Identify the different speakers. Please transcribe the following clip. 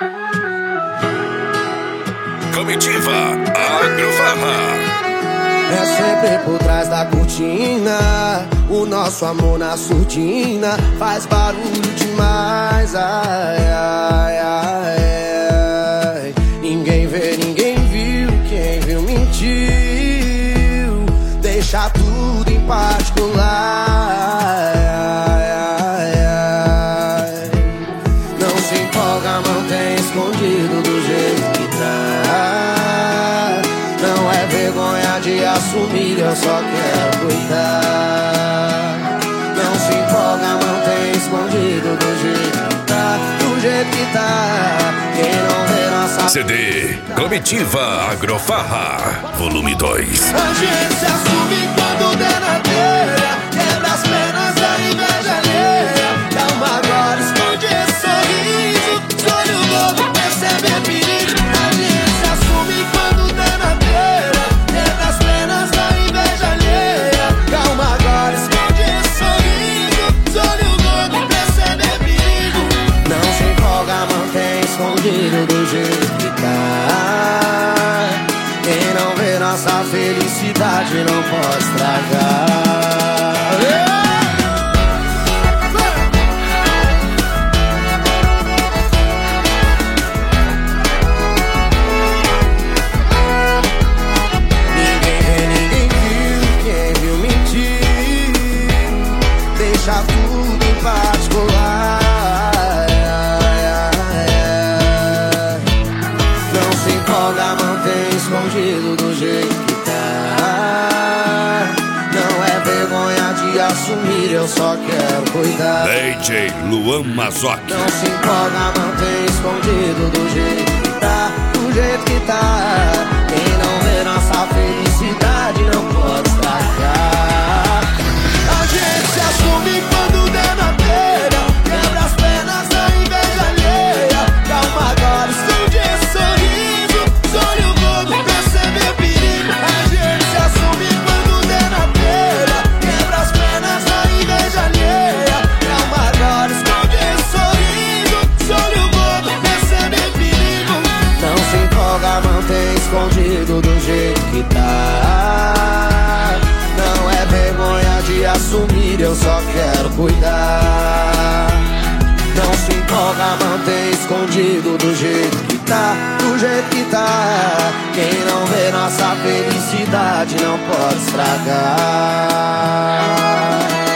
Speaker 1: Comitiva Agrofarma.
Speaker 2: É sempre por trás da cortina, o nosso amor na surdina faz barulho demais. Ai, ai, ai, ai. Ninguém vê, ninguém viu, quem viu mentiu. Deixa tudo em particular. Ai, ai, ai. Não se empolga, mantém escondido do jeito que tá. Não é vergonha de assumir, eu só quero cuidar. Não se empolga, mantém escondido do jeito que tá. Do jeito que tá. Quem não vê nossa
Speaker 1: CD Comitiva Agrofarma Volume 2.
Speaker 2: A gente se assume quando der na telha, quebra as pernas da inveja alheia. Calma agora, esconde esse sorriso, escolhe o novo, percebe perigo. A gente se assume quando der na telha, quebra as pernas da inveja alheia. Calma agora, esconde esse sorriso, escolhe o novo, percebe perigo. Não se empolga, mantém escondido do jeito que tá. Quem não vê nossa felicidade não pode estragar. Ninguém vê, ninguém viu, quem viu mentiu. Deixa tudo em particular. Não se empolga, mantém escondido do jeito que tá. Não é vergonha de assumir, eu só quero cuidar.
Speaker 1: DJ Luan Mazoc.
Speaker 2: Não se empolga, mantém escondido do jeito que tá. Do jeito que tá. Quem não vê nossa felicidade não pode estragar. A gente se assume quando der na telha, quebra as pernas da inveja alheia. Calma agora, esconde esse sorriso, escolhe o mundo, percebe o perigo. A gente se assume quando der na telha, quebra as pernas da inveja alheia. Calma agora, esconde esse sorriso, escolhe o mundo, percebe o perigo. Não se empolga, mantém escondido do jeito que tá. Não é vergonha de assumir, eu só quero cuidar. Não se empolga, mantém escondido do jeito que tá. Do jeito que tá. Quem não vê nossa felicidade não pode estragar.